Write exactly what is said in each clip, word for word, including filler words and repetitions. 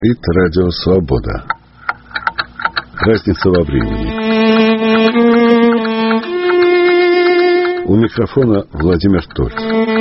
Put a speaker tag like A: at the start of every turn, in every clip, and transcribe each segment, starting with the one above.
A: Говорит Радио Свобода. Разница во времени. У микрофона Владимир Тольц.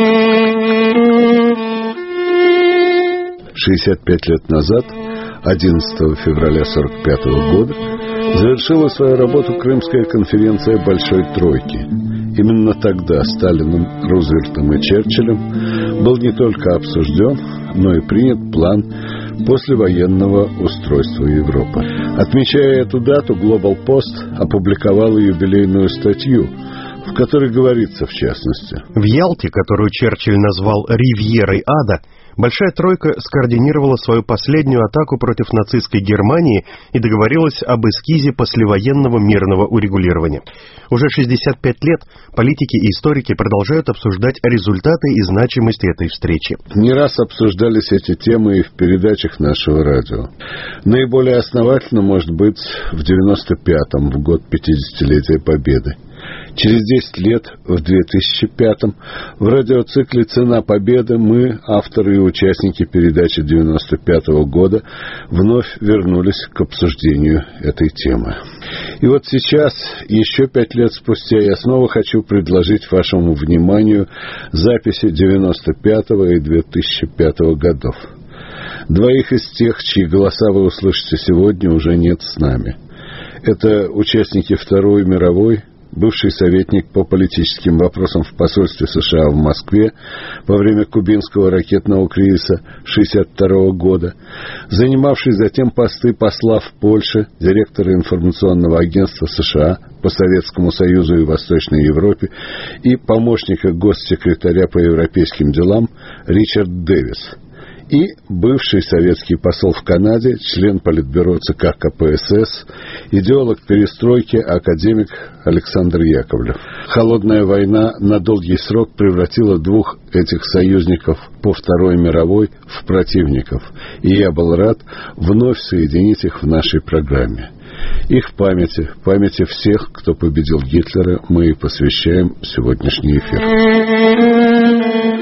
A: шестьдесят пять лет назад, одиннадцатого февраля сорок пятого года, завершила свою работу Крымская конференция Большой Тройки. Именно тогда Сталиным, Рузвельтом и Черчиллем был не только обсужден, но и принят план послевоенного устройства Европы. Отмечая эту дату, Global Post опубликовала юбилейную статью, в которой говорится, в частности:
B: в Ялте, которую Черчилль назвал «Ривьерой ада», Большая Тройка скоординировала свою последнюю атаку против нацистской Германии и договорилась об эскизе послевоенного мирного урегулирования. Уже шестьдесят пять лет политики и историки продолжают обсуждать результаты и значимость этой встречи.
A: Не раз обсуждались эти темы и в передачах нашего радио. Наиболее основательно, может быть, в девяносто пятом, в год пятидесятилетия Победы. Через десять лет, в две тысячи пятом, в радиоцикле «Цена Победы» мы, авторы и участники передачи девяносто пятого года, вновь вернулись к обсуждению этой темы. И вот сейчас, еще пять лет спустя, я снова хочу предложить вашему вниманию записи девяносто пятого и две тысячи пятого годов. Двоих из тех, чьи голоса вы услышите сегодня, уже нет с нами. Это участники Второй мировой, бывший советник по политическим вопросам в посольстве США в Москве во время кубинского ракетного кризиса шестьдесят второго года, занимавший затем посты посла в Польше, директора информационного агентства США по Советскому Союзу и Восточной Европе и помощника госсекретаря по европейским делам Ричард Дэвис, и бывший советский посол в Канаде, член Политбюро ЦК КПСС, идеолог перестройки, академик Александр Яковлев. Холодная война на долгий срок превратила двух этих союзников по Второй мировой в противников, и я был рад вновь соединить их в нашей программе. Их памяти, памяти всех, кто победил Гитлера, мы и посвящаем сегодняшний эфир.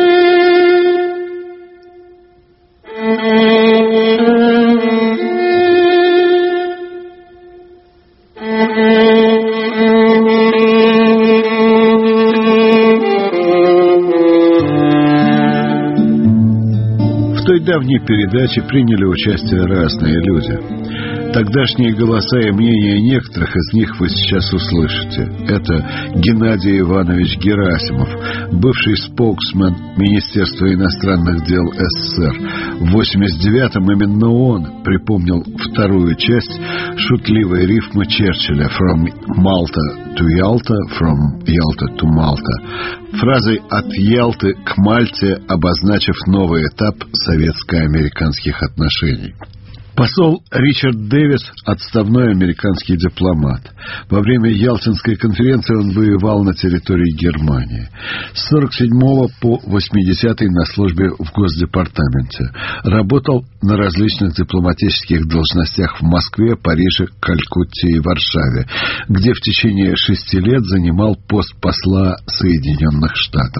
A: В той давней передаче приняли участие разные люди. Тогдашние голоса и мнения некоторых из них вы сейчас услышите. Это Геннадий Иванович Герасимов, бывший споксмен Министерства иностранных дел СССР. В восемьдесят девятом именно он припомнил вторую часть шутливой рифмы Черчилля «From Malta to Yalta, from Yalta to Malta», фразой «от Ялты к Мальте», обозначив новый этап советско-американских отношений. Посол Ричард Дэвис – отставной американский дипломат. Во время Ялтинской конференции он воевал на территории Германии. С сорок седьмого по восьмидесятый на службе в Госдепартаменте. Работал на различных дипломатических должностях в Москве, Париже, Калькутте и Варшаве, где в течение шести лет занимал пост посла Соединенных Штатов.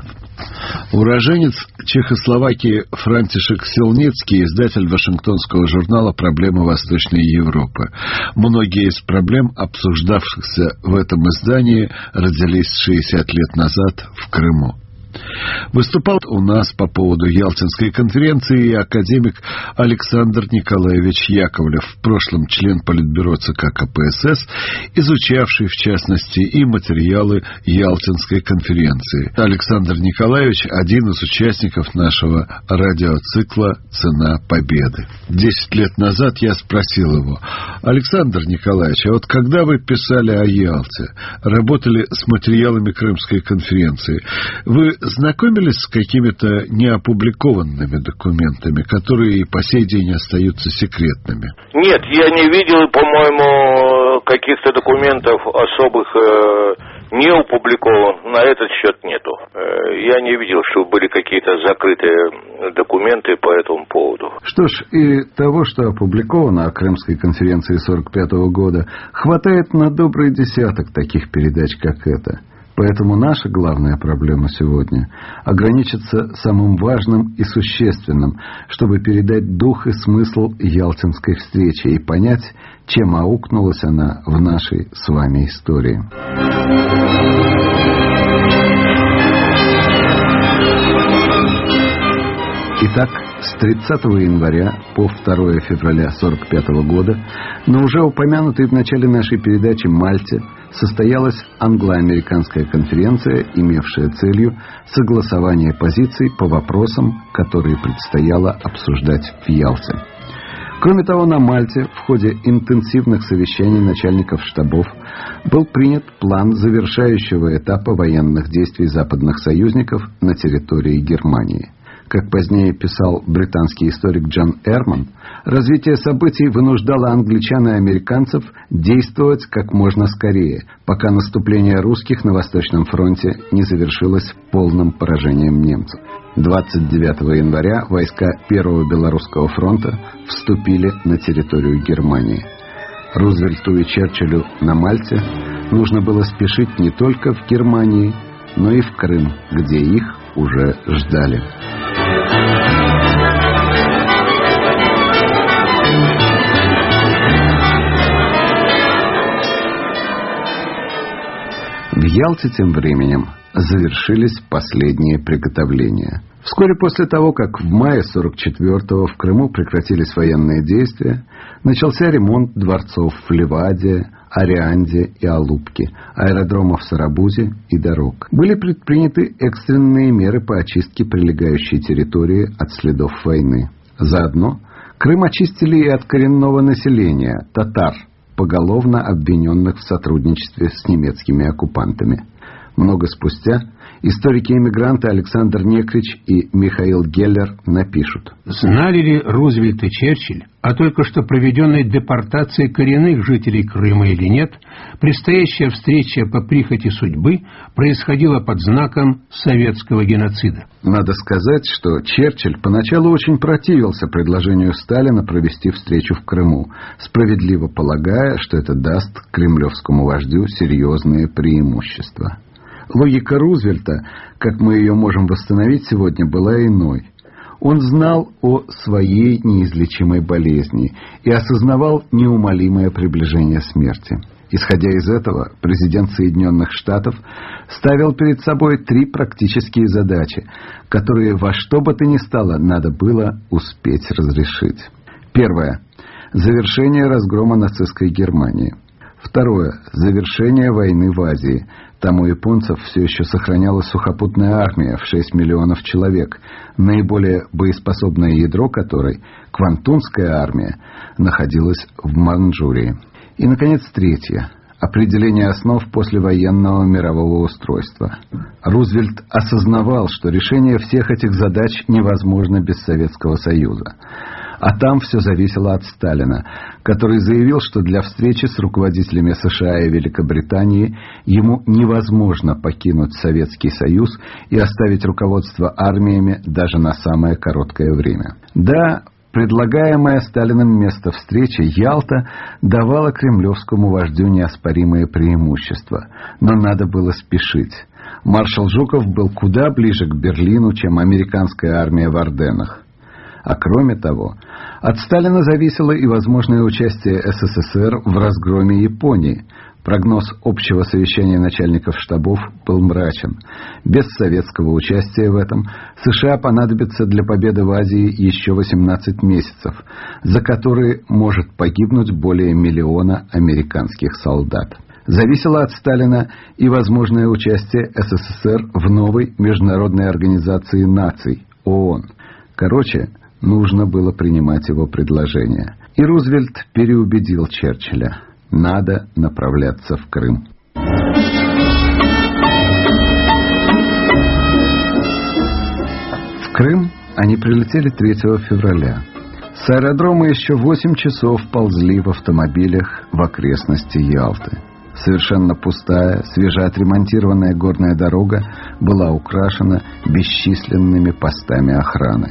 A: Уроженец Чехословакии Франтишек Силницкий, издатель вашингтонского журнала «Проблемы Восточной Европы». Многие из проблем, обсуждавшихся в этом издании, родились шестьдесят лет назад в Крыму. Выступал у нас по поводу Ялтинской конференции и академик Александр Николаевич Яковлев, в прошлом член Политбюро ЦК КПСС, изучавший, в частности, и материалы Ялтинской конференции. Александр Николаевич – один из участников нашего радиоцикла «Цена Победы». Десять лет назад я спросил его: Александр Николаевич, а вот когда вы писали о Ялте, работали с материалами Крымской конференции, вы знакомились с какими-то неопубликованными документами, которые и по сей день остаются секретными?
C: Нет, я не видел, по-моему, каких-то документов особых э, не опубликован. На этот счет нету. Э, я не видел, что были какие-то закрытые документы по этому поводу.
A: Что ж, и того, что опубликовано о Крымской конференции сорок пятого года, хватает на добрый десяток таких передач, как эта. Поэтому наша главная проблема сегодня ограничится самым важным и существенным, чтобы передать дух и смысл Ялтинской встречи и понять, чем аукнулась она в нашей с вами истории. Итак, с тридцатого января по второе февраля сорок пятого года на уже упомянутой в начале нашей передачи Мальте состоялась англо-американская конференция, имевшая целью согласование позиций по вопросам, которые предстояло обсуждать в Ялте. Кроме того, на Мальте в ходе интенсивных совещаний начальников штабов был принят план завершающего этапа военных действий западных союзников на территории Германии. Как позднее писал британский историк Джон Эрман, развитие событий вынуждало англичан и американцев действовать как можно скорее, пока наступление русских на Восточном фронте не завершилось полным поражением немцев. двадцать девятого января войска Первого Белорусского фронта вступили на территорию Германии. Рузвельту и Черчиллю на Мальте нужно было спешить не только в Германии, но и в Крым, где их уже ждали. В Ялте тем временем завершились последние приготовления. Вскоре после того, как в мае сорок четвёртого в Крыму прекратились военные действия, начался ремонт дворцов в Ливаде, Арианде и Алупке, аэродромов в Сарабузе и дорог. Были предприняты экстренные меры по очистке прилегающей территории от следов войны. Заодно Крым очистили и от коренного населения, татар, поголовно обвиненных в сотрудничестве с немецкими оккупантами. Много спустя историки-эмигранты Александр Некрич и Михаил Геллер напишут:
D: «Знали ли Рузвельт и Черчилль о только что проведенной депортации коренных жителей Крыма или нет, предстоящая встреча по прихоти судьбы происходила под знаком советского геноцида».
A: Надо сказать, что Черчилль поначалу очень противился предложению Сталина провести встречу в Крыму, справедливо полагая, что это даст кремлевскому вождю серьезные преимущества. Логика Рузвельта, как мы ее можем восстановить сегодня, была иной. Он знал о своей неизлечимой болезни и осознавал неумолимое приближение смерти. Исходя из этого, президент Соединенных Штатов ставил перед собой три практические задачи, которые во что бы то ни стало надо было успеть разрешить. Первое. Завершение разгрома нацистской Германии. Второе. Завершение войны в Азии. Там у японцев все еще сохранялась сухопутная армия в шесть миллионов человек, наиболее боеспособное ядро которой, Квантунская армия, находилась в Манчжурии. И, наконец, третье. Определение основ послевоенного мирового устройства. Рузвельт осознавал, что решение всех этих задач невозможно без Советского Союза. А там все зависело от Сталина, который заявил, что для встречи с руководителями США и Великобритании ему невозможно покинуть Советский Союз и оставить руководство армиями даже на самое короткое время. Да, предлагаемое Сталиным место встречи Ялта давала кремлевскому вождю неоспоримые преимущества, но надо было спешить. Маршал Жуков был куда ближе к Берлину, чем американская армия в Арденнах. А кроме того, от Сталина зависело и возможное участие СССР в разгроме Японии. Прогноз общего совещания начальников штабов был мрачен. Без советского участия в этом США понадобится для победы в Азии еще восемнадцать месяцев, за которые может погибнуть более миллиона американских солдат. Зависело от Сталина и возможное участие СССР в новой международной организации наций – ООН. Короче, нужно было принимать его предложение. И Рузвельт переубедил Черчилля. Надо направляться в Крым. В Крым они прилетели третьего февраля. С аэродрома еще восемь часов ползли в автомобилях в окрестности Ялты. Совершенно пустая, свежеотремонтированная горная дорога была украшена бесчисленными постами охраны.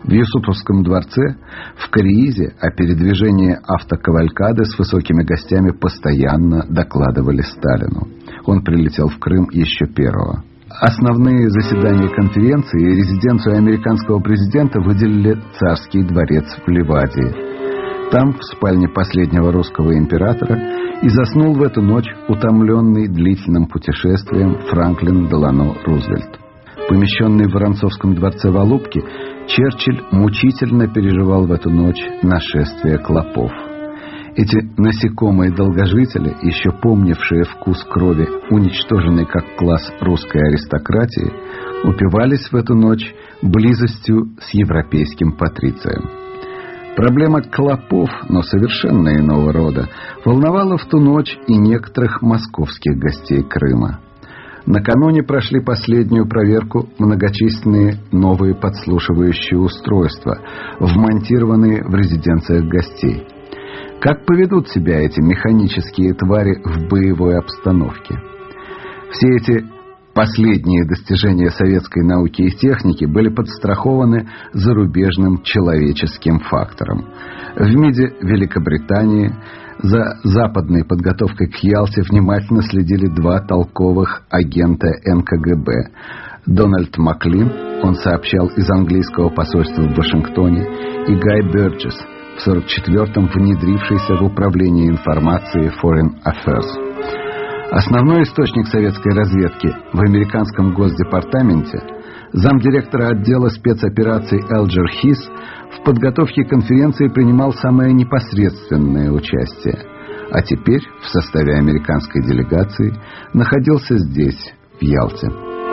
E: В Юсуповском дворце, в Кориизе, о передвижении автокавалькады с высокими гостями постоянно докладывали Сталину. Он прилетел в Крым еще первого. Основные заседания конференции и резиденцию американского президента выделили Царский дворец в Ливадии. Там, в спальне последнего русского императора, и заснул в эту ночь утомленный длительным путешествием Франклин Делано Рузвельт. Помещенный в Воронцовском дворце в Алупке, Черчилль мучительно переживал в эту ночь нашествие клопов. Эти насекомые-долгожители, еще помнившие вкус крови, уничтоженной как класс русской аристократии, упивались в эту ночь близостью с европейским патрицием. Проблема клопов, но совершенно иного рода, волновала в ту ночь и некоторых московских гостей Крыма. Накануне прошли последнюю проверку многочисленные новые подслушивающие устройства, вмонтированные в резиденциях гостей. Как поведут себя эти механические твари в боевой обстановке? Все эти последние достижения советской науки и техники были подстрахованы зарубежным человеческим фактором. В МИДе Великобритании за западной подготовкой к Ялте внимательно следили два толковых агента эн ка гэ бэ. Дональд Маклин, он сообщал из английского посольства в Вашингтоне, и Гай Бёрджес, в сорок четвёртом внедрившийся в управление информацией Foreign Affairs. Основной источник советской разведки в американском Госдепартаменте, замдиректора отдела спецопераций Элджер Хис, в подготовке конференции принимал самое непосредственное участие, а теперь в составе американской делегации находился здесь, в Ялте.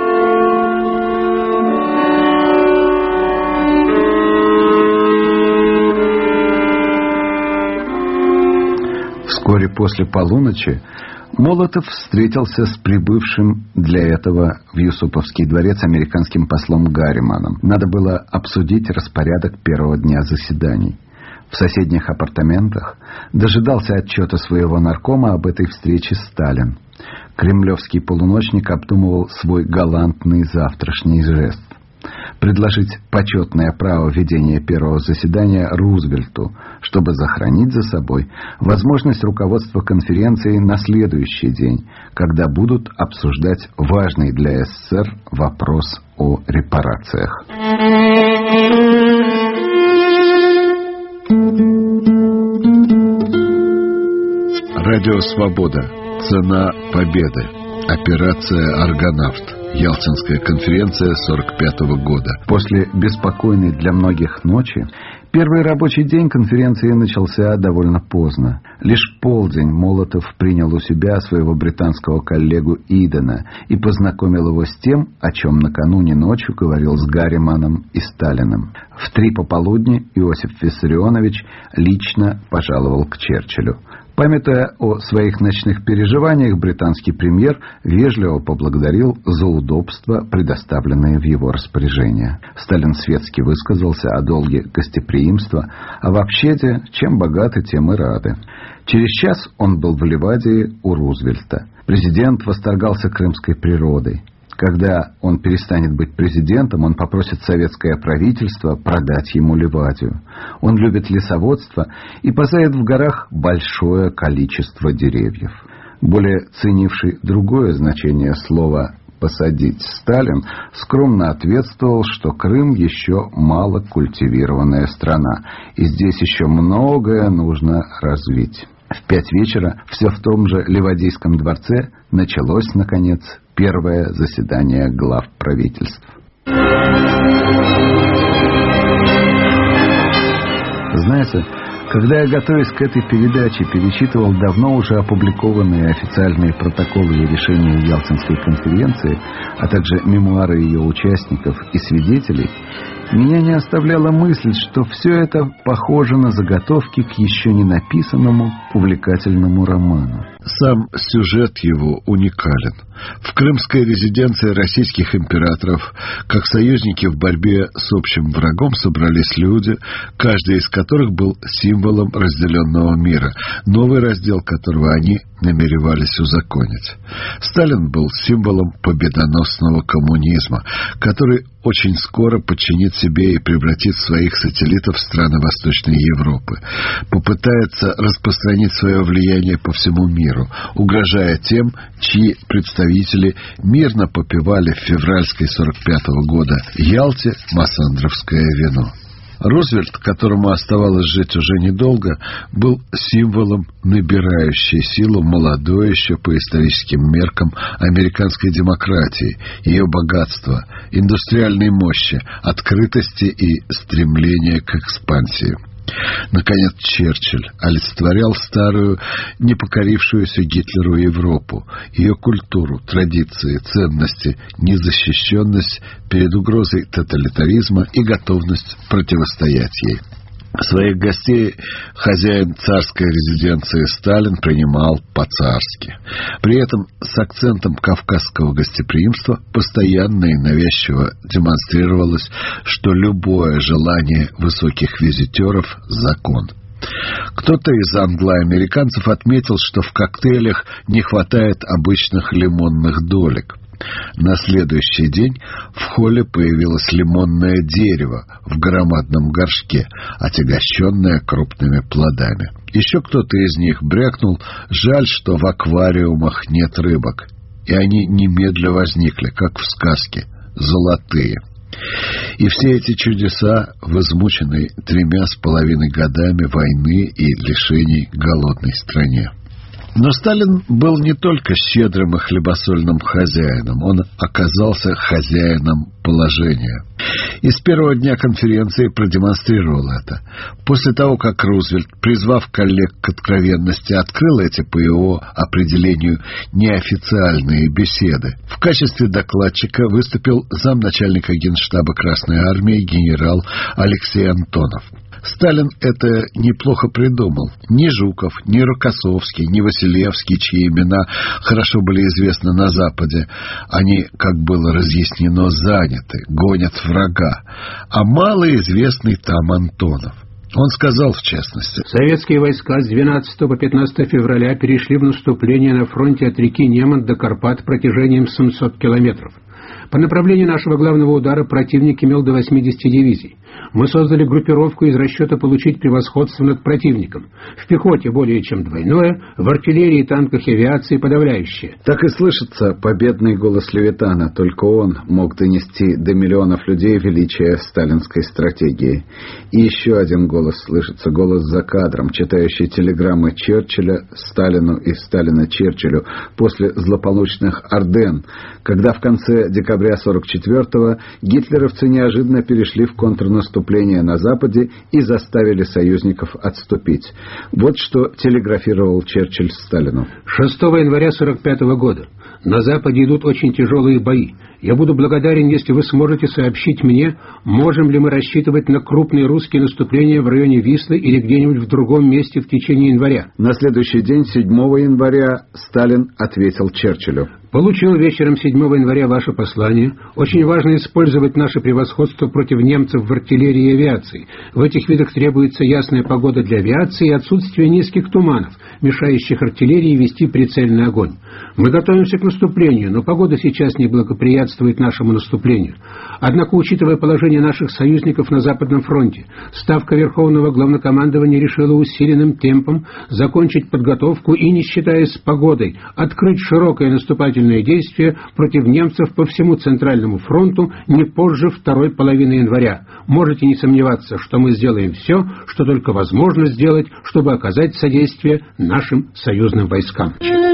E: Вскоре после полуночи Молотов встретился с прибывшим для этого в Юсуповский дворец американским послом Гарриманом. Надо было обсудить распорядок первого дня заседаний. В соседних апартаментах дожидался отчета своего наркома об этой встрече Сталин. Кремлевский полуночник обдумывал свой галантный завтрашний жест. Предложить почетное право ведения первого заседания Рузвельту, чтобы сохранить за собой возможность руководства конференцией на следующий день, когда будут обсуждать важный для эс эс эс эр вопрос о репарациях.
A: Радио «Свобода». Цена победы. Операция «Аргонавт». Ялтинская конференция сорок пятого года.
E: После беспокойной для многих ночи, первый рабочий день конференции начался довольно поздно. Лишь полдень Молотов принял у себя своего британского коллегу Идена и познакомил его с тем, о чем накануне ночью говорил с Гарриманом и Сталиным. В три пополудни Иосиф Виссарионович лично пожаловал к Черчиллю. Памятуя о своих ночных переживаниях, британский премьер вежливо поблагодарил за удобства, предоставленные в его распоряжение. Сталин светски высказался о долге гостеприимства, а вообще-то, чем богаты, тем и рады. Через час он был в Ливадии у Рузвельта. Президент восторгался крымской природой. Когда он перестанет быть президентом, он попросит советское правительство продать ему Ливадию. Он любит лесоводство и посадит в горах большое количество деревьев. Более ценивший другое значение слова «посадить» Сталин скромно ответствовал, что Крым еще мало культивированная страна, и здесь еще многое нужно развить. В пять вечера все в том же Ливадийском дворце началось, наконец, первое заседание глав правительств. Знаете, когда я, готовясь к этой передаче, перечитывал давно уже опубликованные официальные протоколы и решения Ялтинской конференции, а также мемуары ее участников и свидетелей, меня не оставляла мысль, что все это похоже на заготовки к еще не написанному увлекательному роману.
A: Сам сюжет его уникален. В крымской резиденции российских императоров, как союзники в борьбе с общим врагом, собрались люди, каждый из которых был символом разделенного мира, новый раздел которого они намеревались узаконить. Сталин был символом победоносного коммунизма, который очень скоро подчинит себе и превратит своих сателлитов в страны Восточной Европы, попытается распространить свое влияние по всему миру, угрожая тем, чьи представители мирно попивали в февральской сорок пятого года Ялте массандровское вино. Рузвельт, которому оставалось жить уже недолго, был символом набирающей силу молодой еще по историческим меркам американской демократии, ее богатства, индустриальной мощи, открытости и стремления к экспансии. Наконец, Черчилль олицетворял старую, непокорившуюся Гитлеру Европу, ее культуру, традиции, ценности, незащищенность перед угрозой тоталитаризма и готовность противостоять ей. Своих гостей хозяин царской резиденции Сталин принимал по-царски. При этом с акцентом кавказского гостеприимства постоянно и навязчиво демонстрировалось, что любое желание высоких визитеров – закон. Кто-то из англоамериканцев отметил, что в коктейлях не хватает обычных лимонных долек. На следующий день в холле появилось лимонное дерево в громадном горшке, отягощенное крупными плодами. Еще кто-то из них брякнул: жаль, что в аквариумах нет рыбок. И они немедля возникли, как в сказке, золотые. И все эти чудеса в измученной тремя с половиной годами войны и лишений голодной стране. Но Сталин был не только щедрым и хлебосольным хозяином, он оказался хозяином положения. И с первого дня конференции продемонстрировал это. После того, как Рузвельт, призвав коллег к откровенности, открыл эти, по его определению, неофициальные беседы, в качестве докладчика выступил замначальника Генштаба Красной Армии генерал Алексей Антонов. Сталин это неплохо придумал. Ни Жуков, ни Рокоссовский, ни Василевский, чьи имена хорошо были известны на Западе, они, как было разъяснено, заняты, гонят врага, а малоизвестный там Антонов. Он сказал, в частности:
D: советские войска с двенадцатого по пятнадцатое февраля перешли в наступление на фронте от реки Неман до Карпат протяжением семьсот километров. По направлению нашего главного удара противник имел до восьмидесяти дивизий. Мы создали группировку из расчета получить превосходство над противником. В пехоте более чем двойное, в артиллерии, танках и авиации подавляющее.
E: Так и слышится победный голос Левитана. Только он мог донести до миллионов людей величие сталинской стратегии. И еще один голос слышится, голос за кадром, читающий телеграммы Черчилля Сталину и Сталина Черчиллю после злополучных Арденн, когда в конце декабря сорок четвёртого гитлеровцы неожиданно перешли в контрнаступление на Западе и заставили союзников отступить. Вот что телеграфировал Черчилль Сталину.
D: шестого января сорок пятого года. На Западе идут очень тяжелые бои. Я буду благодарен, если вы сможете сообщить мне, можем ли мы рассчитывать на крупные русские наступления в районе Вислы или где-нибудь в другом месте в течение января.
E: На следующий день, седьмого января, Сталин ответил Черчиллю:
D: получил вечером седьмого января ваше послание. Очень важно использовать наше превосходство против немцев в артиллерии и авиации. В этих видах требуется ясная погода для авиации и отсутствие низких туманов, мешающих артиллерии вести прицельный огонь. Мы готовимся к наступлению, но погода сейчас не благоприятствует нашему наступлению. Однако, учитывая положение наших союзников на Западном фронте, Ставка Верховного Главнокомандования решила усиленным темпом закончить подготовку и, не считаясь с погодой, открыть широкое наступательное действие против немцев по всему Центральному фронту не позже второй половины января. Можете не сомневаться, что мы сделаем все, что только возможно сделать, чтобы оказать содействие нашим союзным войскам.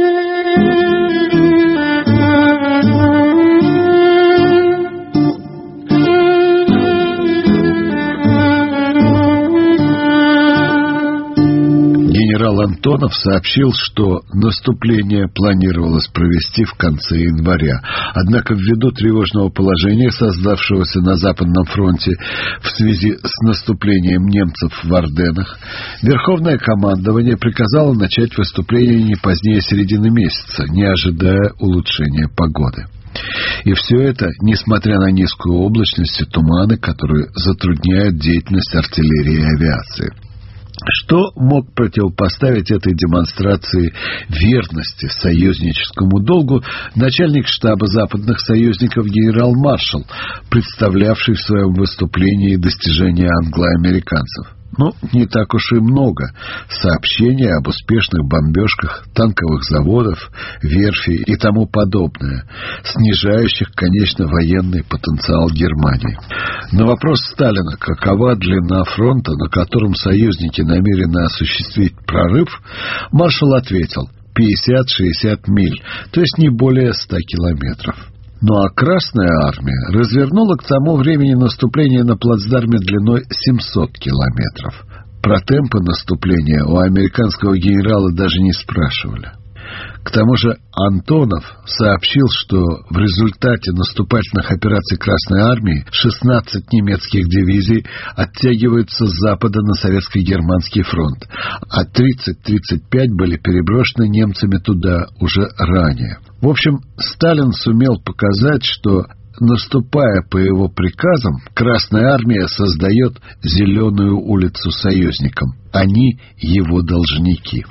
A: Генерал Антонов сообщил, что наступление планировалось провести в конце января. Однако ввиду тревожного положения, создавшегося на Западном фронте в связи с наступлением немцев в Арденнах, Верховное командование приказало начать выступление не позднее середины месяца, не ожидая улучшения погоды. И все это, несмотря на низкую облачность и туманы, которые затрудняют деятельность артиллерии и авиации. Что мог противопоставить этой демонстрации верности союзническому долгу начальник штаба западных союзников генерал-маршал, представлявший в своем выступлении достижения англо-американцев? Ну, не так уж и много. Сообщения об успешных бомбежках танковых заводов, верфей и тому подобное, снижающих, конечно, военный потенциал Германии. На вопрос Сталина, какова длина фронта, на котором союзники намерены осуществить прорыв, маршал ответил: пятьдесят-шестьдесят миль, то есть не более ста километров. Ну а Красная Армия развернула к тому времени наступление на плацдарме длиной семьсот километров. Про темпы наступления у американского генерала даже не спрашивали. К тому же Антонов сообщил, что в результате наступательных операций Красной Армии шестнадцать немецких дивизий оттягиваются с запада на советско-германский фронт, а тридцать-тридцать пять были переброшены немцами туда уже ранее. В общем, Сталин сумел показать, что, наступая по его приказам, Красная Армия создает зеленую улицу союзникам. Они его должники.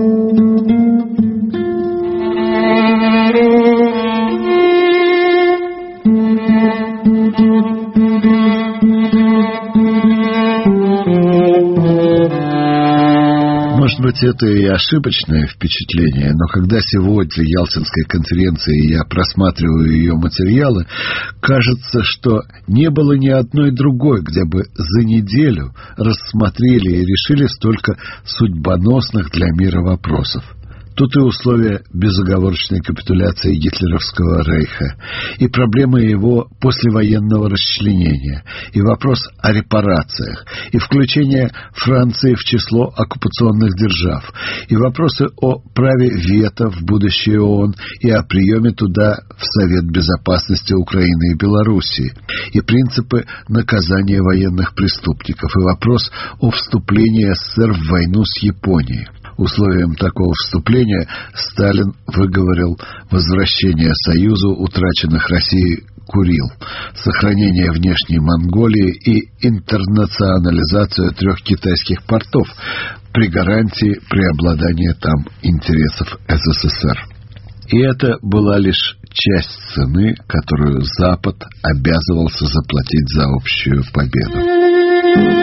A: Может быть, это и ошибочное впечатление, но когда сегодня Ялтинской конференции я просматриваю ее материалы, кажется, что не было ни одной другой, где бы за неделю рассмотрели и решили столько судьбоносных для мира вопросов. Тут и условия безоговорочной капитуляции гитлеровского рейха, и проблемы его послевоенного расчленения, и вопрос о репарациях, и включение Франции в число оккупационных держав, и вопросы о праве вето в будущее ООН и о приеме туда в Совет Безопасности Украины и Белоруссии, и принципы наказания военных преступников, и вопрос о вступлении СССР в войну с Японией. Условием такого вступления Сталин выговорил возвращение Союзу утраченных Россией Курил, сохранение внешней Монголии и интернационализацию трех китайских портов при гарантии преобладания там интересов СССР. И это была лишь часть цены, которую Запад обязывался заплатить за общую победу.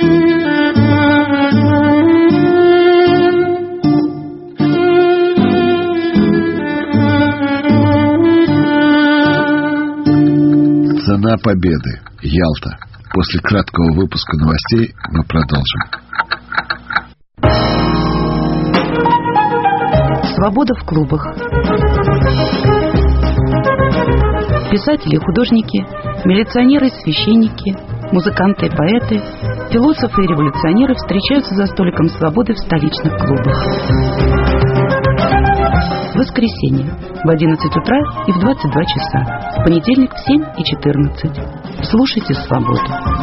A: Цена победы. Ялта. После краткого выпуска новостей мы продолжим.
F: Свобода в клубах. Писатели и художники, милиционеры и священники, музыканты и поэты, философы и революционеры встречаются за столиком свободы в столичных клубах. В воскресенье в одиннадцать утра и в двадцать два часа. В понедельник в семь и четырнадцать. Слушайте «Свободу».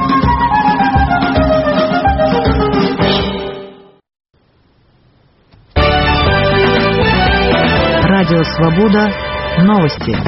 F: Радио «Свобода». Новости.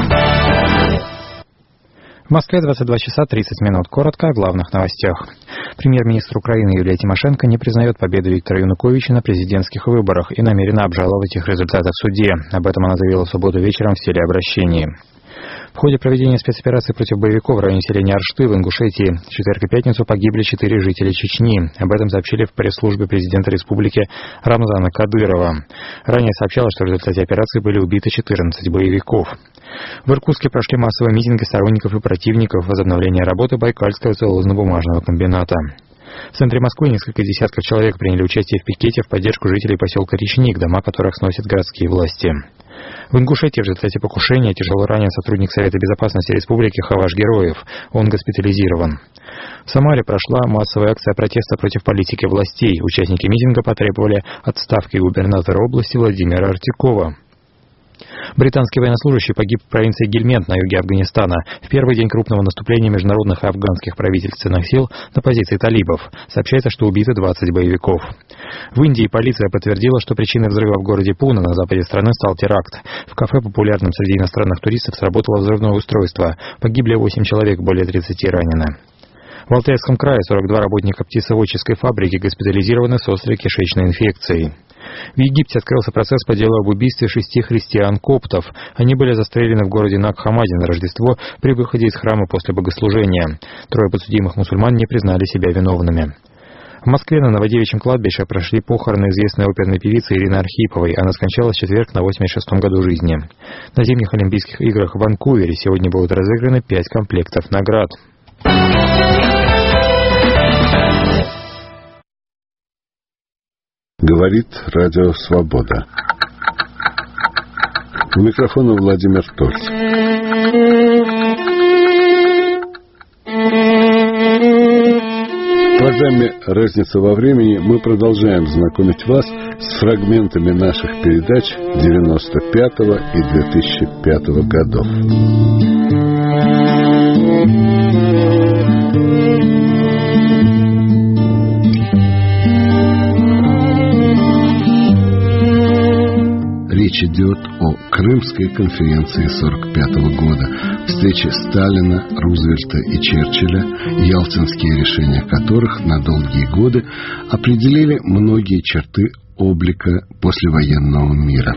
G: В Москве двадцать два часа тридцать минут. Коротко о главных новостях. Премьер-министр Украины Юлия Тимошенко не признает победу Виктора Януковича на президентских выборах и намерена обжаловать их результаты в суде. Об этом она заявила в субботу вечером в телеобращении. В ходе проведения спецоперации против боевиков в районе селения Аршты в Ингушетии в четверг и пятницу погибли четыре жителя Чечни. Об этом сообщили в пресс-службе президента республики Рамзана Кадырова. Ранее сообщалось, что в результате операции были убиты четырнадцать боевиков. В Иркутске прошли массовые митинги сторонников и противников возобновления работы Байкальского целлулозно-бумажного комбината. В центре Москвы несколько десятков человек приняли участие в пикете в поддержку жителей поселка Речник, дома которых сносят городские власти. В Ингушетии в результате покушения тяжело ранен сотрудник Совета Безопасности Республики Хаваш Героев. Он госпитализирован. В Самаре прошла массовая акция протеста против политики властей. Участники митинга потребовали отставки губернатора области Владимира Артикова. Британский военнослужащий погиб в провинции Гельмент на юге Афганистана в первый день крупного наступления международных и афганских правительственных сил на позиции талибов. Сообщается, что убиты двадцать боевиков. В Индии полиция подтвердила, что причиной взрыва в городе Пуна на западе страны стал теракт. В кафе, популярном среди иностранных туристов, сработало взрывное устройство. Погибли восемь человек, более тридцати ранены. В Алтайском крае сорок два работника птицеводческой фабрики госпитализированы с острой кишечной инфекцией. В Египте открылся процесс по делу об убийстве шести христиан-коптов. Они были застрелены в городе Наг-Хамади на Рождество при выходе из храма после богослужения. Трое подсудимых мусульман не признали себя виновными. В Москве на Новодевичьем кладбище прошли похороны известной оперной певицы Ирины Архиповой. Она скончалась в четверг на восемьдесят шестом году жизни. На зимних Олимпийских играх в Ванкувере сегодня будут разыграны пять комплектов наград.
A: Говорит Радио Свобода. У микрофона Владимир Тольц. В программе «Разница во времени» мы продолжаем знакомить вас с фрагментами наших передач девяносто пятого и две тысячи пятого годов. Речь идет о Крымской конференции сорок пятого года, встрече Сталина, Рузвельта и Черчилля, ялтинские решения которых на долгие годы определили многие черты облика послевоенного мира.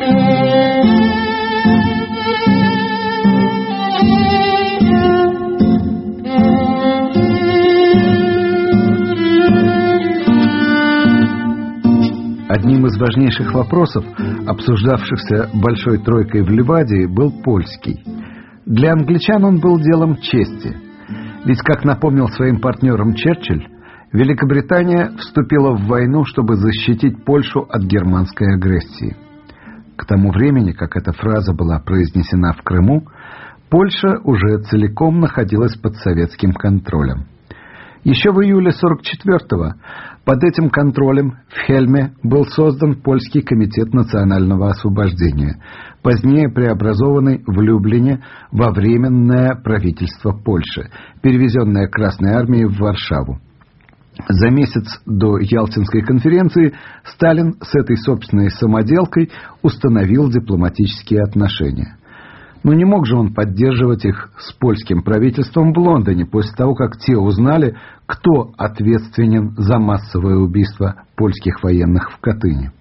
E: Одним из важнейших вопросов, обсуждавшихся Большой Тройкой в Ливадии, был польский. Для англичан он был делом чести. Ведь, как напомнил своим партнерам Черчилль, Великобритания вступила в войну, чтобы защитить Польшу от германской агрессии. К тому времени, как эта фраза была произнесена в Крыму, Польша уже целиком находилась под советским контролем. Еще в июле сорок четвёртого под этим контролем в Хельме был создан Польский комитет национального освобождения, позднее преобразованный в Люблине во Временное правительство Польши, перевезенное Красной армией в Варшаву. За месяц до Ялтинской конференции Сталин с этой собственной самоделкой установил дипломатические отношения. Но не мог же он поддерживать их с польским правительством в Лондоне после того, как те узнали, кто ответственен за массовое убийство польских военных в Катыни.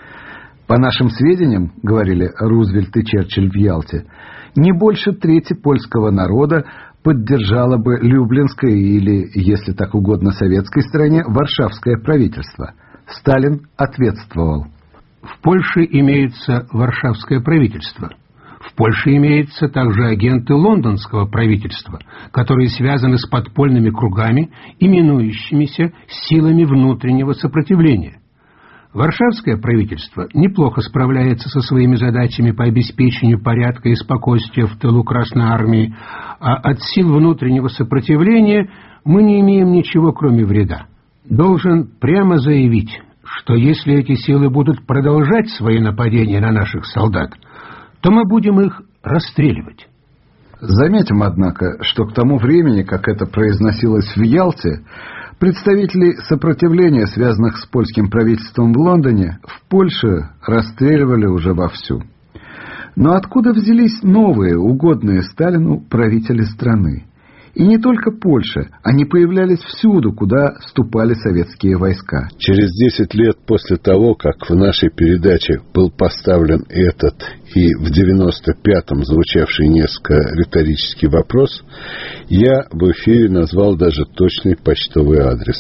E: По нашим сведениям, говорили Рузвельт и Черчилль в Ялте, не больше трети польского народа поддержало бы Люблинское или, если так угодно советской стороне, Варшавское правительство. Сталин ответствовал:
D: в Польше имеется Варшавское правительство. В Польше имеются также агенты лондонского правительства, которые связаны с подпольными кругами, именующимися силами внутреннего сопротивления. Варшавское правительство неплохо справляется со своими задачами по обеспечению порядка и спокойствия в тылу Красной армии, а от сил внутреннего сопротивления мы не имеем ничего, кроме вреда. Должен прямо заявить, что если эти силы будут продолжать свои нападения на наших солдат, то мы будем их расстреливать.
E: Заметим, однако, что к тому времени, как это произносилось в Ялте, представителей сопротивления, связанных с польским правительством в Лондоне, в Польше расстреливали уже вовсю. Но откуда взялись новые, угодные Сталину правители страны? И не только Польша, они появлялись всюду, куда вступали советские войска.
A: Через десять лет после того, как в нашей передаче был поставлен этот и в девяносто пятом звучавший несколько риторический вопрос, я в эфире назвал даже точный почтовый адрес.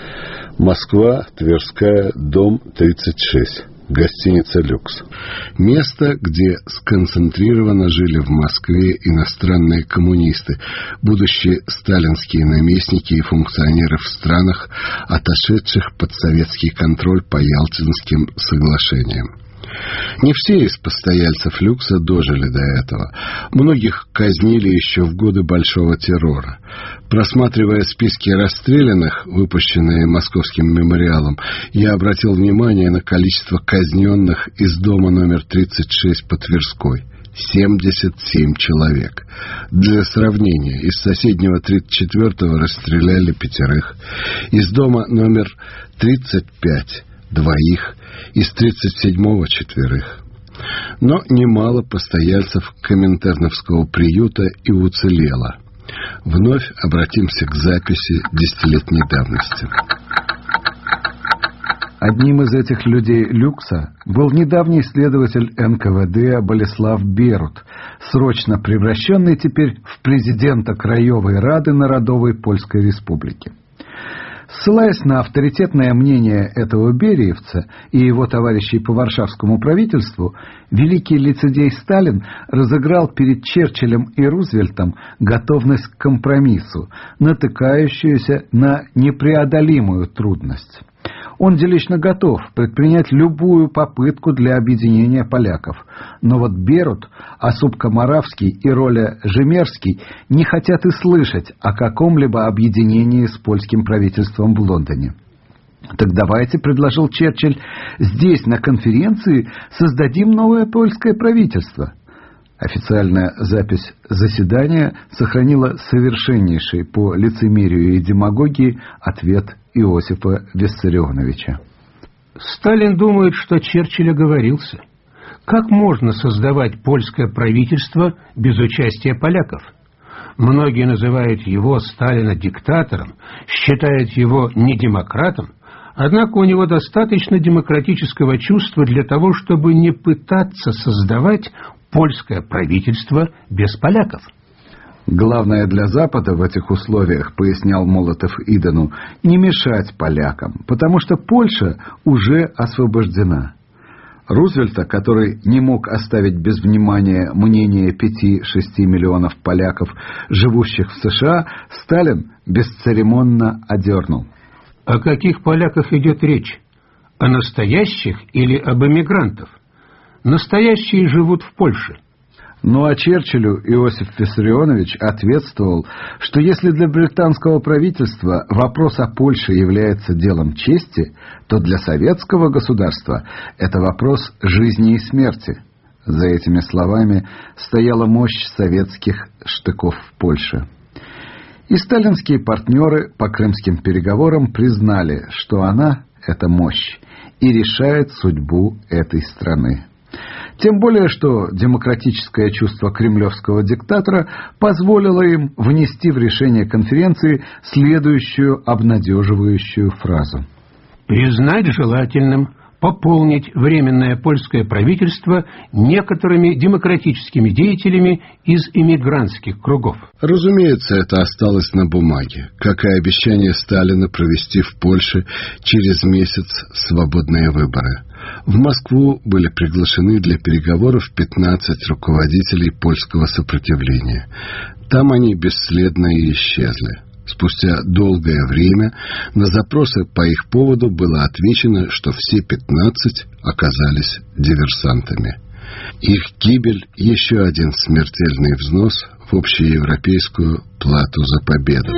A: Москва, Тверская, дом тридцать шесть. Гостиница «Люкс». Место, где сконцентрированно жили в Москве иностранные коммунисты, будущие сталинские наместники и функционеры в странах, отошедших под советский контроль по Ялтинским соглашениям. Не все из постояльцев «Люкса» дожили до этого. Многих казнили еще в годы Большого террора. Просматривая списки расстрелянных, выпущенные Московским мемориалом, я обратил внимание на количество казненных из дома номер тридцать шесть по Тверской. семьдесят семь человек. Для сравнения, из соседнего тридцать четвёртого расстреляли пятерых. Из дома номер тридцать пять двоих, из тридцать седьмого четверых. Но немало постояльцев Коминтерновского приюта и уцелело. Вновь обратимся к записи десятилетней давности.
E: Одним из этих людей люкса был недавний следователь эн ка вэ дэ Болеслав Берут, срочно превращенный теперь в президента Краевой Рады Народовой Польской Республики. Ссылаясь на авторитетное мнение этого бериевца и его товарищей по варшавскому правительству, великий лицедей Сталин разыграл перед Черчиллем и Рузвельтом готовность к компромиссу, натыкающуюся на непреодолимую трудность. Он делично готов предпринять любую попытку для объединения поляков. Но вот Берут, Осупка Моравский и Роля Жемерский не хотят и слышать о каком-либо объединении с польским правительством в Лондоне. «Так давайте, — предложил Черчилль, — здесь, на конференции, создадим новое польское правительство». Официальная запись заседания сохранила совершеннейший по лицемерию и демагогии ответ Иосифа Виссарионовича.
D: Сталин думает, что Черчилль оговорился. Как можно создавать польское правительство без участия поляков? Многие называют его, Сталина, диктатором, считают его не демократом, однако у него достаточно демократического чувства для того, чтобы не пытаться создавать польское правительство без поляков.
E: Главное для Запада в этих условиях, пояснял Молотов Идену, не мешать полякам, потому что Польша уже освобождена. Рузвельта, который не мог оставить без внимания мнение пяти-шести миллионов поляков, живущих в США, Сталин бесцеремонно одернул.
D: О каких поляках идет речь? О настоящих или об эмигрантах? Настоящие живут в Польше.
E: Ну а Черчиллю Иосиф Виссарионович ответствовал, что если для британского правительства вопрос о Польше является делом чести, то для советского государства это вопрос жизни и смерти. За этими словами стояла мощь советских штыков в Польше. И сталинские партнеры по крымским переговорам признали, что она, эта мощь, и решает судьбу этой страны. Тем более, что демократическое чувство кремлевского диктатора позволило им внести в решение конференции следующую обнадеживающую фразу.
D: «Признать желательным пополнить Временное польское правительство некоторыми демократическими деятелями из эмигрантских кругов».
A: Разумеется, это осталось на бумаге, как и обещание Сталина провести в Польше через месяц свободные выборы. В Москву были приглашены для переговоров пятнадцать руководителей польского сопротивления. Там они бесследно и исчезли. Спустя долгое время на запросы по их поводу было отвечено, что все пятнадцать оказались диверсантами. Их гибель – еще один смертельный взнос в общеевропейскую плату за победу.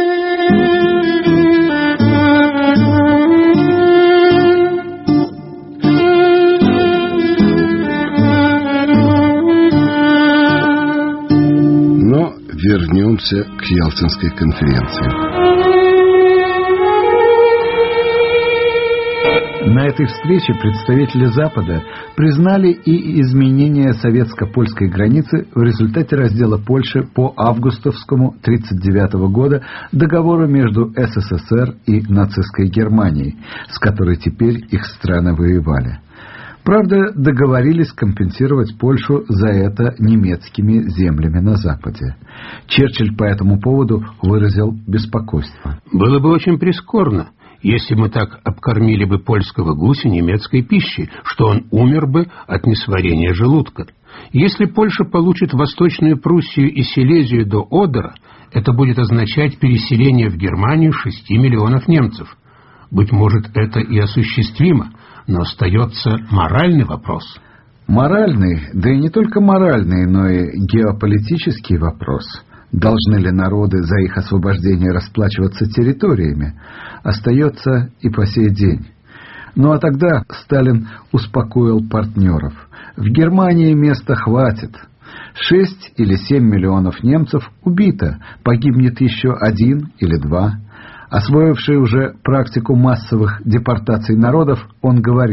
A: Вернемся к Ялтинской конференции.
E: На этой встрече представители Запада признали и изменение советско-польской границы в результате раздела Польши по августовскому тридцать девятого года договору между эс эс эс эр и нацистской Германией, с которой теперь их страны воевали. Правда, договорились компенсировать Польшу за это немецкими землями на Западе. Черчилль по этому поводу выразил беспокойство.
D: «Было бы очень прискорбно, если мы так обкормили бы польского гуся немецкой пищей, что он умер бы от несварения желудка. Если Польша получит Восточную Пруссию и Силезию до Одера, это будет означать переселение в Германию шести миллионов немцев. Быть может, это и осуществимо, но остается моральный вопрос».
E: Моральный, да и не только моральный, но и геополитический вопрос. Должны ли народы за их освобождение расплачиваться территориями, остается и по сей день. Ну а тогда Сталин успокоил партнеров. В Германии места хватит. Шесть или семь миллионов немцев убито, погибнет еще один или два. Освоивший уже практику массовых депортаций народов, он говорил: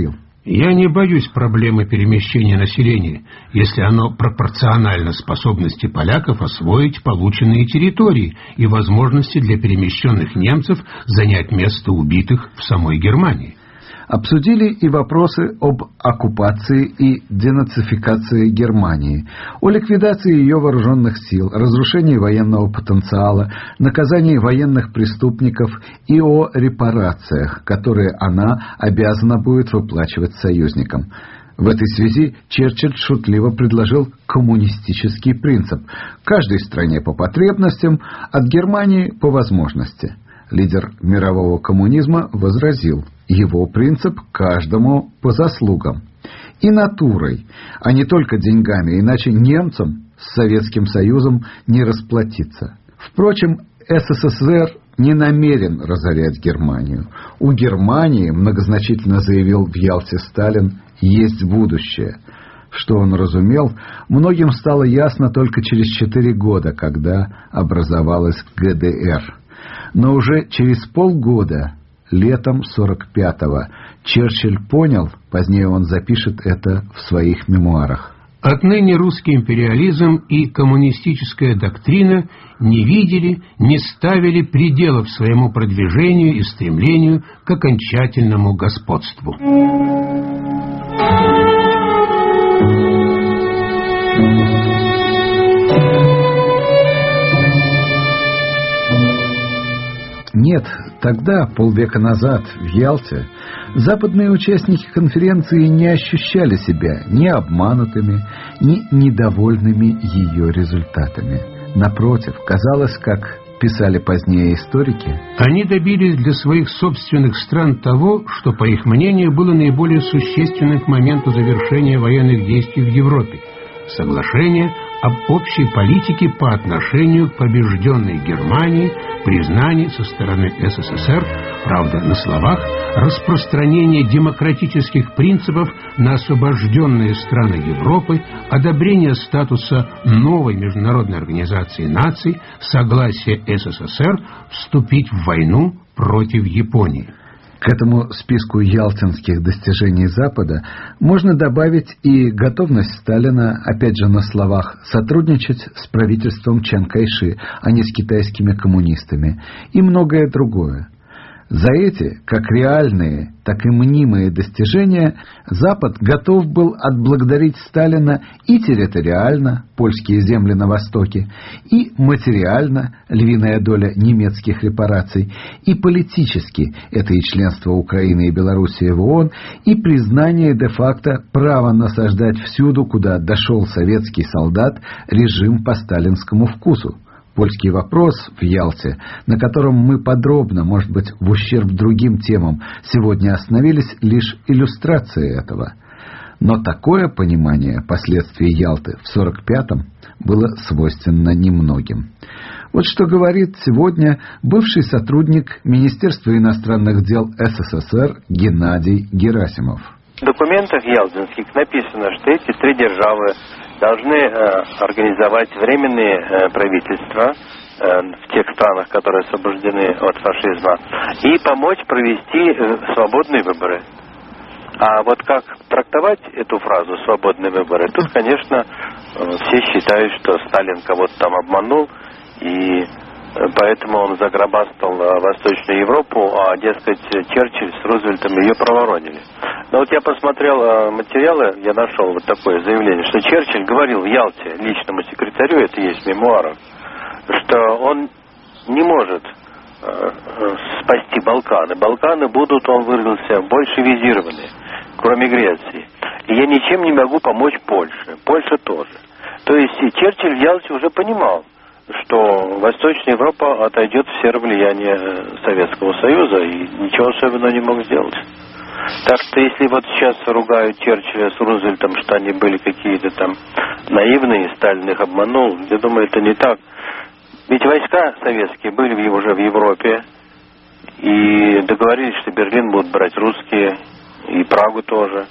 D: Я не боюсь проблемы перемещения населения, если оно пропорционально способности поляков освоить полученные территории и возможности для перемещенных немцев занять место убитых в самой Германии.
E: Обсудили и вопросы об оккупации и денацификации Германии, о ликвидации ее вооруженных сил, разрушении военного потенциала, наказании военных преступников и о репарациях, которые она обязана будет выплачивать союзникам. В этой связи Черчилль шутливо предложил коммунистический принцип: каждой стране по потребностям, от Германии по возможности. Лидер мирового коммунизма возразил: его принцип каждому по заслугам. И натурой, а не только деньгами, иначе немцам с Советским Союзом не расплатиться. Впрочем, СССР не намерен разорять Германию. У Германии, многозначительно заявил в Ялте Сталин, есть будущее. Что он разумел, многим стало ясно только через четыре года, когда образовалась ГДР. Но уже через полгода, летом сорок пятого, Черчилль понял, позднее он запишет это в своих мемуарах:
D: отныне русский империализм и коммунистическая доктрина не видели, не ставили пределов своему продвижению и стремлению к окончательному господству.
E: Нет, тогда, полвека назад, в Ялте, западные участники конференции не ощущали себя ни обманутыми, ни недовольными ее результатами. Напротив, казалось, как писали позднее историки,
D: они добились для своих собственных стран того, что, по их мнению, было наиболее существенным к моменту завершения военных действий в Европе – соглашение об общей политике по отношению к побежденной Германии, признание со стороны СССР, правда, на словах, распространение демократических принципов на освобожденные страны Европы, одобрение статуса новой международной организации наций, согласие СССР вступить в войну против Японии.
E: К этому списку ялтинских достижений Запада можно добавить и готовность Сталина, опять же на словах, сотрудничать с правительством Чан Кайши, а не с китайскими коммунистами, и многое другое. За эти, как реальные, так и мнимые достижения, Запад готов был отблагодарить Сталина и территориально, польские земли на востоке, и материально, львиная доля немецких репараций, и политически, это и членство Украины и Белоруссии в ООН, и признание де-факто права насаждать всюду, куда дошел советский солдат, режим по сталинскому вкусу. Польский вопрос в Ялте, на котором мы подробно, может быть, в ущерб другим темам, сегодня остановились, лишь иллюстрацией этого. Но такое понимание последствий Ялты в сорок пятом было свойственно немногим. Вот что говорит сегодня бывший сотрудник Министерства иностранных дел СССР Геннадий Герасимов.
H: В документах ялтинских написано, что эти три державы должны э, организовать временные э, правительства э, в тех странах, которые освобождены от фашизма, и помочь провести э, свободные выборы. А вот как трактовать эту фразу «свободные выборы», тут, конечно, э, все считают, что Сталин кого-то там обманул, и поэтому он загробастал Восточную Европу, а, дескать, Черчилль с Рузвельтом ее проворонили. Но вот я посмотрел материалы, я нашел вот такое заявление, что Черчилль говорил в Ялте личному секретарю, это есть в мемуарах, что он не может э, спасти Балканы. Балканы будут, он выразился, большевизированы, кроме Греции. И я ничем не могу помочь Польше. Польша тоже. То есть Черчилль в Ялте уже понимал, что Восточная Европа отойдет в сферу влияния Советского Союза и ничего особенного не мог сделать. Так что если вот сейчас ругают Черчилля с Рузвельтом, что они были какие-то там наивные, Сталин их обманул, я думаю, это не так. Ведь войска советские были уже в Европе и договорились, что Берлин будут брать русские и Прагу тоже.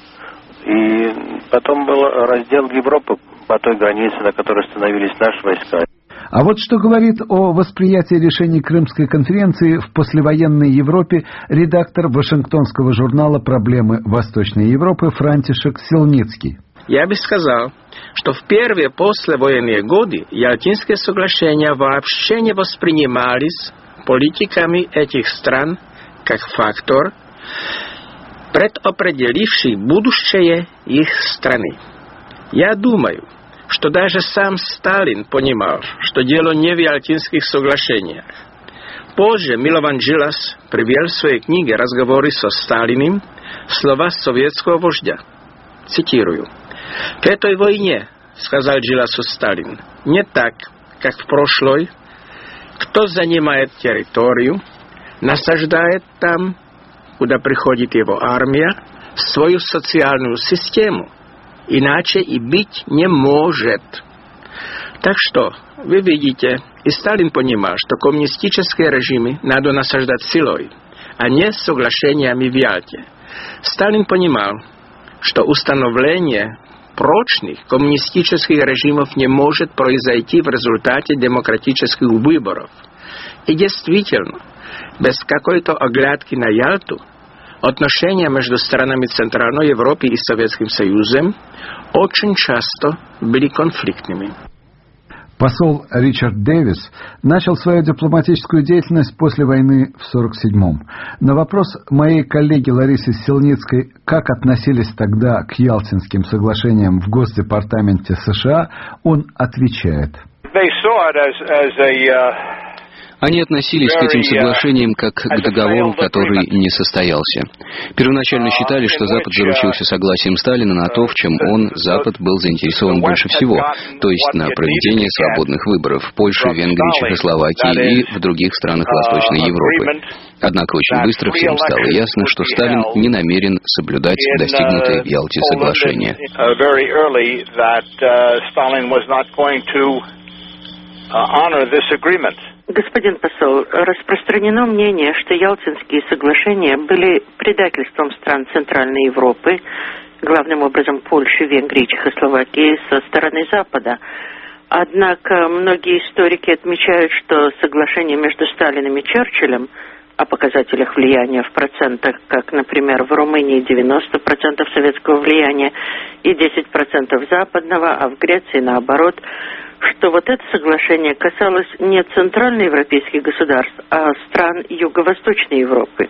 H: И потом был раздел Европы по той границе, на которой остановились наши войска.
E: А вот что говорит о восприятии решений Крымской конференции в послевоенной Европе редактор Вашингтонского журнала «Проблемы Восточной Европы» Франтишек Силницкий.
I: Я бы сказал, что в первые послевоенные годы Ялтинские соглашения вообще не воспринимались политиками этих стран как фактор, предопределивший будущее их страны. Я думаю, что даже сам Сталин понимал, что дело не в Ялтинских соглашениях. Позже Милован Джилас привел в своей книге «Разговоры со Сталиным» слова советского вождя. Цитирую. «К этой войне, — сказал Джиласу Сталин, — не так, как в прошлой. Кто занимает территорию, насаждает там, куда приходит его армия, свою социальную систему. Иначе и быть не может». Так что, вы видите, и Сталин понимал, что коммунистические режимы надо насаждать силой, а не соглашениями в Ялте. Сталин понимал, что установление прочных коммунистических режимов не может произойти в результате демократических выборов. И действительно, без какой-то оглядки на Ялту, отношения между странами Центральной Европы и Советским Союзом очень часто были конфликтными.
E: Посол Ричард Дэвис начал свою дипломатическую деятельность после войны в сорок седьмом. На вопрос моей коллеги Ларисы Силницкой, как относились тогда к Ялтинским соглашениям в Госдепартаменте США, он отвечает.
J: Они относились к этим соглашениям как к договору, который не состоялся. Первоначально считали, что Запад заручился согласием Сталина на то, в чем он, Запад, был заинтересован больше всего, то есть на проведение свободных выборов в Польше, Венгрии, Чехословакии и в других странах Восточной Европы. Однако очень быстро всем стало ясно, что Сталин не намерен соблюдать достигнутые в Ялте соглашения.
K: Господин посол, распространено мнение, что Ялтинские соглашения были предательством стран Центральной Европы, главным образом Польши, Венгрии, Чехословакии, со стороны Запада. Однако многие историки отмечают, что соглашение между Сталиным и Черчиллем о показателях влияния в процентах, как, например, в Румынии девяносто процентов советского влияния и десять процентов западного, а в Греции наоборот, что вот это соглашение касалось не центральноевропейских государств, а стран Юго-Восточной Европы.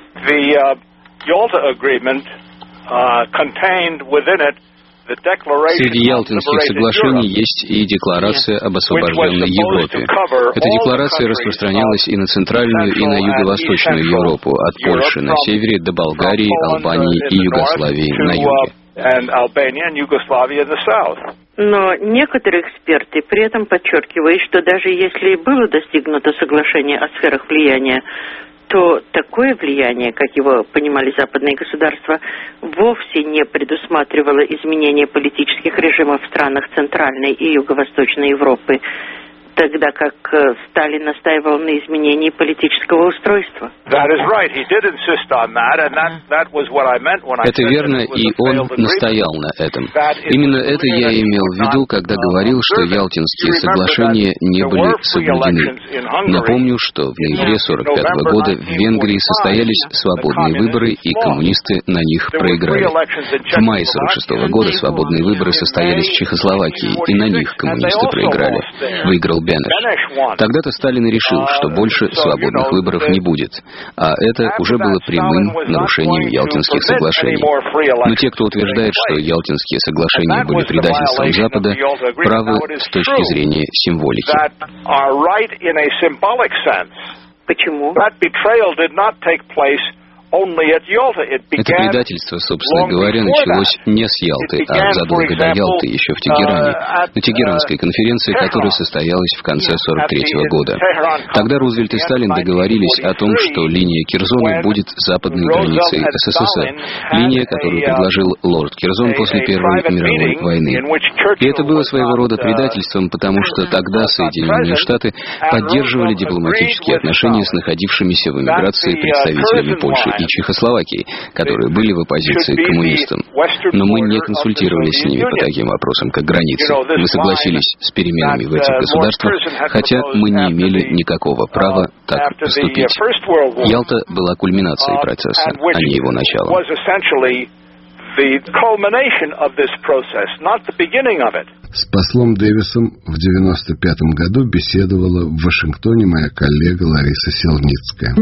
J: Среди Ялтинских соглашений есть и декларация об освобожденной Европе. Эта декларация распространялась и на Центральную, и на Юго-Восточную Европу, от Польши на севере до Болгарии, Албании и Югославии на юге.
K: Но некоторые эксперты при этом подчеркивают, что даже если и было достигнуто соглашение о сферах влияния, то такое влияние, как его понимали западные государства, вовсе не предусматривало изменения политических режимов в странах Центральной и Юго-Восточной Европы, тогда как Сталин настаивал на изменении политического устройства.
J: Это верно, и он настоял на этом. Именно это я имел в виду, когда говорил, что Ялтинские соглашения не были соблюдены. Напомню, что в ноябре сорок пятого года в Венгрии состоялись свободные выборы, и коммунисты на них проиграли. В мае сорок шестого года свободные выборы состоялись в Чехословакии, и на них коммунисты проиграли. Выиграл Бенеш. Тогда-то Сталин и решил, что больше свободных выборов не будет, а это уже было прямым нарушением Ялтинских соглашений. Но те, кто утверждает, что Ялтинские соглашения были предательством Запада, правы с точки зрения символики.
K: Почему?
J: Это предательство, собственно говоря, началось не с Ялты, а задолго до Ялты, еще в Тегеране, на Тегеранской конференции, которая состоялась в конце сорок третьего года. Тогда Рузвельт и Сталин договорились о том, что линия Кирзона будет западной границей СССР, линия, которую предложил лорд Кирзон после Первой мировой войны. И это было своего рода предательством, потому что тогда Соединенные Штаты поддерживали дипломатические отношения с находившимися в эмиграции представителями Польши и Чехословакии, которые были в оппозиции к коммунистам. Но мы не консультировались с ними по таким вопросам, как границы. Мы согласились с переменами в этих государствах, хотя мы не имели никакого права так поступить. Ялта была кульминацией процесса, а не его началом.
A: С послом Дэвисом в девяносто пятом году беседовала в Вашингтоне моя коллега Лариса Селницкая.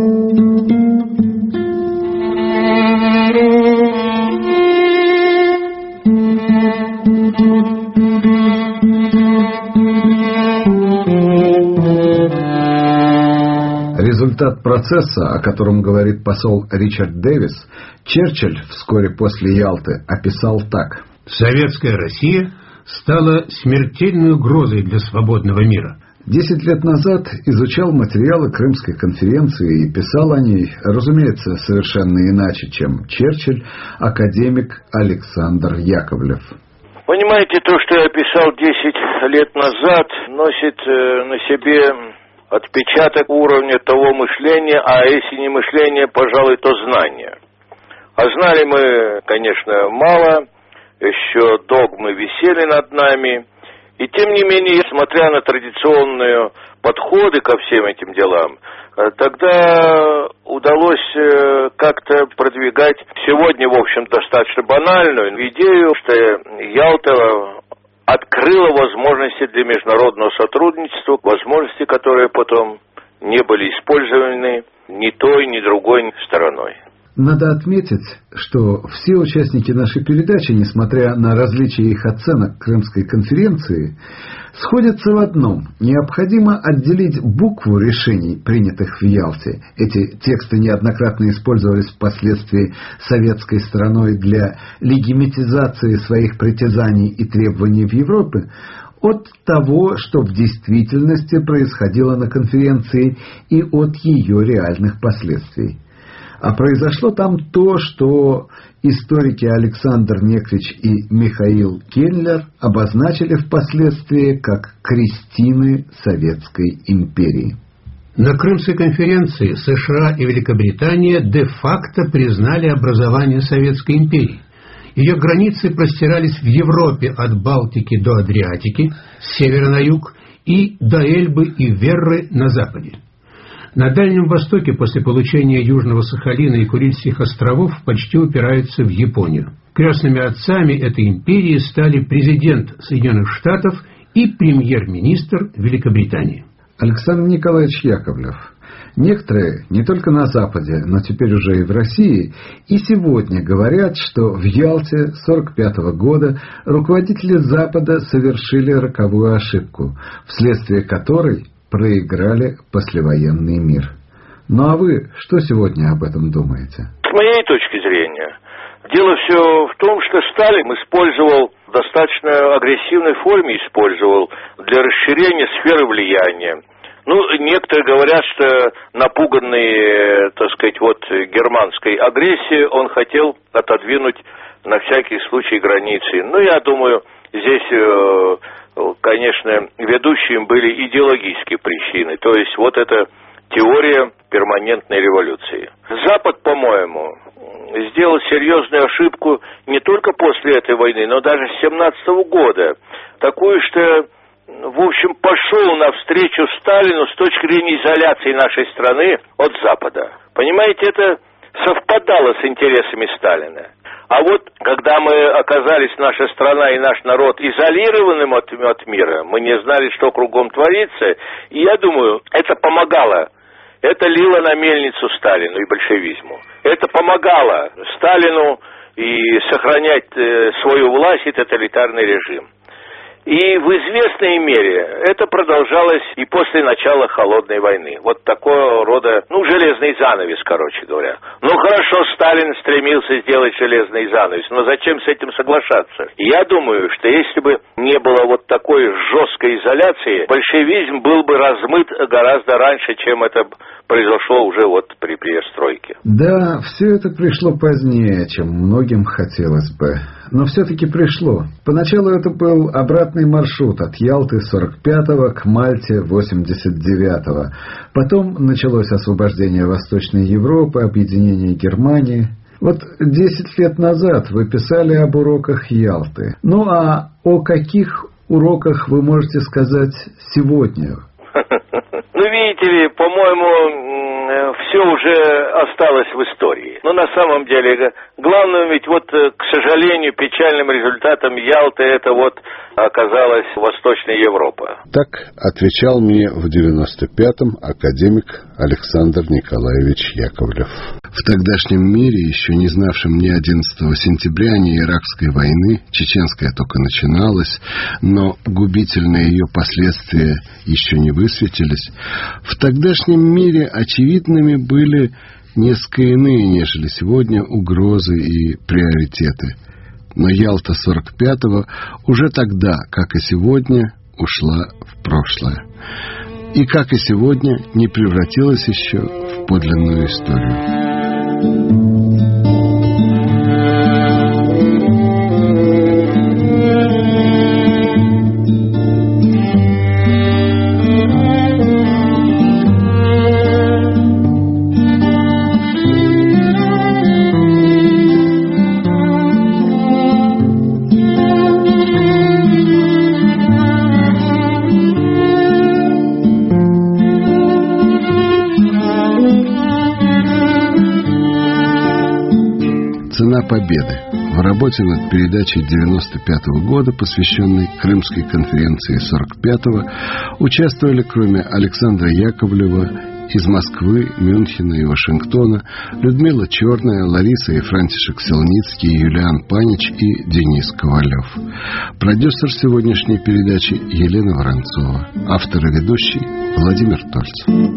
E: Результат процесса, о котором говорит посол Ричард Дэвис, Черчилль вскоре после Ялты описал так.
D: «Советская Россия стала смертельной угрозой для свободного мира».
E: Десять лет назад изучал материалы Крымской конференции и писал о ней, разумеется, совершенно иначе, чем Черчилль, академик Александр Яковлев.
C: Понимаете, то, что я писал десять лет назад, носит э, на себе отпечаток уровня того мышления, а если не мышление, пожалуй, то знание. А знали мы, конечно, мало, еще догмы висели над нами. И тем не менее, несмотря на традиционные подходы ко всем этим делам, тогда удалось как-то продвигать сегодня, в общем, достаточно банальную идею, что Ялта открыла возможности для международного сотрудничества, возможности, которые потом не были использованы ни той, ни другой стороной.
E: Надо отметить, что все участники нашей передачи, несмотря на различия их оценок Крымской конференции, сходятся в одном. Необходимо отделить букву решений, принятых в Ялте. Эти тексты неоднократно использовались впоследствии советской стороной для легитимизации своих притязаний и требований в Европе, от того, что в действительности происходило на конференции, и от ее реальных последствий. А произошло там то, что историки Александр Некрич и Михаил Келлер обозначили впоследствии как крестины Советской империи.
D: На Крымской конференции США и Великобритания де-факто признали образование Советской империи. Ее границы простирались в Европе от Балтики до Адриатики, с севера на юг, и до Эльбы и Верры на западе. На Дальнем Востоке после получения Южного Сахалина и Курильских островов почти упираются в Японию. Крестными отцами этой империи стали президент Соединенных Штатов и премьер-министр Великобритании.
E: Александр Николаевич Яковлев. Некоторые, не только на Западе, но теперь уже и в России, и сегодня говорят, что в Ялте сорок пятого года руководители Запада совершили роковую ошибку, вследствие которой проиграли послевоенный мир. Ну а вы что сегодня об этом думаете?
C: С моей точки зрения, дело все в том, что Сталин использовал в достаточно агрессивной форме, использовал для расширения сферы влияния. Ну, некоторые говорят, что напуганный, так сказать, вот германской агрессией, он хотел отодвинуть на всякий случай границы. Ну, я думаю, здесь, конечно, ведущими были идеологические причины. То есть вот эта теория перманентной революции. Запад, по-моему, сделал серьезную ошибку не только после этой войны, но даже с семнадцатого года. Такую, что, в общем, пошел навстречу Сталину с точки зрения изоляции нашей страны от Запада. Понимаете, это совпадало с интересами Сталина. А вот, когда мы оказались, наша страна и наш народ, изолированным от, от мира, мы не знали, что кругом творится, и я думаю, это помогало. Это лило на мельницу Сталину и большевизму. Это помогало Сталину и сохранять э, свою власть и тоталитарный режим. И в известной мере это продолжалось и после начала Холодной войны. Вот такого рода, ну, железный занавес, короче говоря. Ну, хорошо, Сталин стремился сделать железный занавес, но зачем с этим соглашаться? Я думаю, что если бы не было вот такой жесткой изоляции, большевизм был бы размыт гораздо раньше, чем это произошло уже вот при перестройке.
E: Да, все это пришло позднее, чем многим хотелось бы. но все-таки пришло. Поначалу это был обратный маршрут от Ялты сорок пятого к Мальте восемьдесят девятого. Потом началось освобождение Восточной Европы, объединение Германии. Вот десять лет назад вы писали об уроках Ялты. Ну а о каких уроках вы можете сказать сегодня?
C: Ну, видите ли, по-моему, все уже осталось в истории. Но на самом деле, главным ведь вот, к сожалению, печальным результатом Ялты это вот оказалась Восточная Европа.
A: Так отвечал мне в девяносто пятом академик Александр Николаевич Яковлев. В тогдашнем мире, еще не знавшем ни одиннадцатого сентября, ни Иракской войны, чеченская только начиналась, но губительные ее последствия еще не высветились, в тогдашнем мире очевидными были несколько иные, нежели сегодня, угрозы и приоритеты. Но Ялта сорок пятого уже тогда, как и сегодня, ушла в прошлое. И, как и сегодня, не превратилась еще в подлинную историю. Победы. В работе над передачей девяносто пятого года, посвященной Крымской конференции сорок пятого, участвовали, кроме Александра Яковлева, из Москвы, Мюнхена и Вашингтона, Людмила Черная, Лариса и Франтишек Селницкий, Юлиан Панич и Денис Ковалев. Продюсер сегодняшней передачи Елена Воронцова. Автор и ведущий Владимир Тольцев.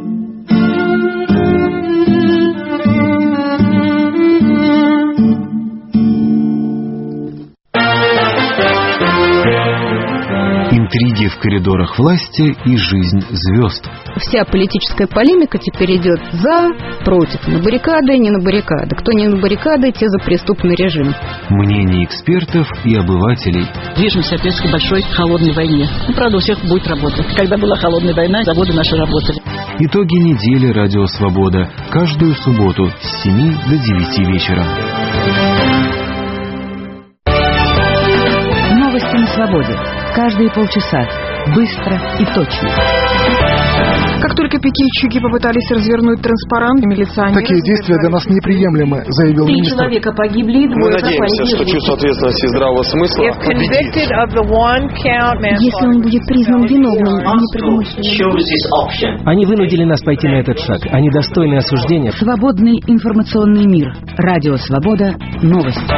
L: Интриги в коридорах власти и жизнь звезд.
M: Вся политическая полемика теперь идет за, против, на баррикады, не на баррикады. Кто не на баррикады, те за преступный режим.
L: Мнения экспертов и обывателей.
N: Движемся опять к большой холодной войне. Ну, правда, у всех будет работа. Когда была холодная война, заводы наши работали.
L: Итоги недели «Радио Свобода». Каждую субботу с семи до девяти вечера.
F: Новости на свободе. Каждые полчаса. Быстро и точно.
O: Как только пикетчики попытались развернуть транспарант, милиционеры...
P: Такие действия для нас неприемлемы, заявил
N: Три
P: министр.
N: Три человека погибли,
Q: Мы надеемся, что чувство ответственности и здравого смысла победит.
M: Если он будет признан виновным, непредумышленным...
R: Они вынудили нас пойти на этот шаг. Они достойны осуждения.
F: Свободный информационный мир. Радио Свобода. Новости.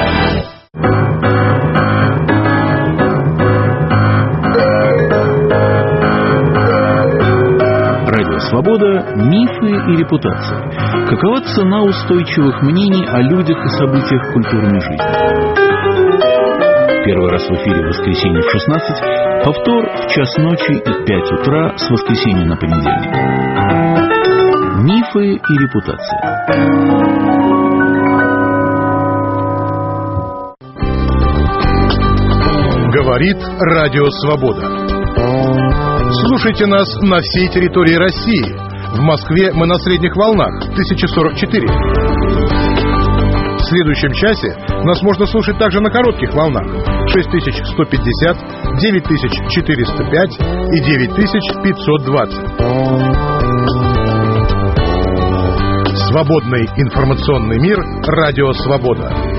S: Свобода, мифы и репутация. Какова цена устойчивых мнений о людях и событиях культурной жизни? Первый раз в эфире в воскресенье в шестнадцать, повтор в час ночи и пять утра с воскресенья на понедельник. Мифы и репутация.
T: Говорит Радио Свобода. Слушайте нас на всей территории России. В Москве мы на средних волнах тысяча сорок четыре. В следующем часе нас можно слушать также на коротких волнах шесть тысяч сто пятьдесят, девять тысяч четыреста пять и девять тысяч пятьсот двадцать. Свободный информационный мир. Радио Свобода.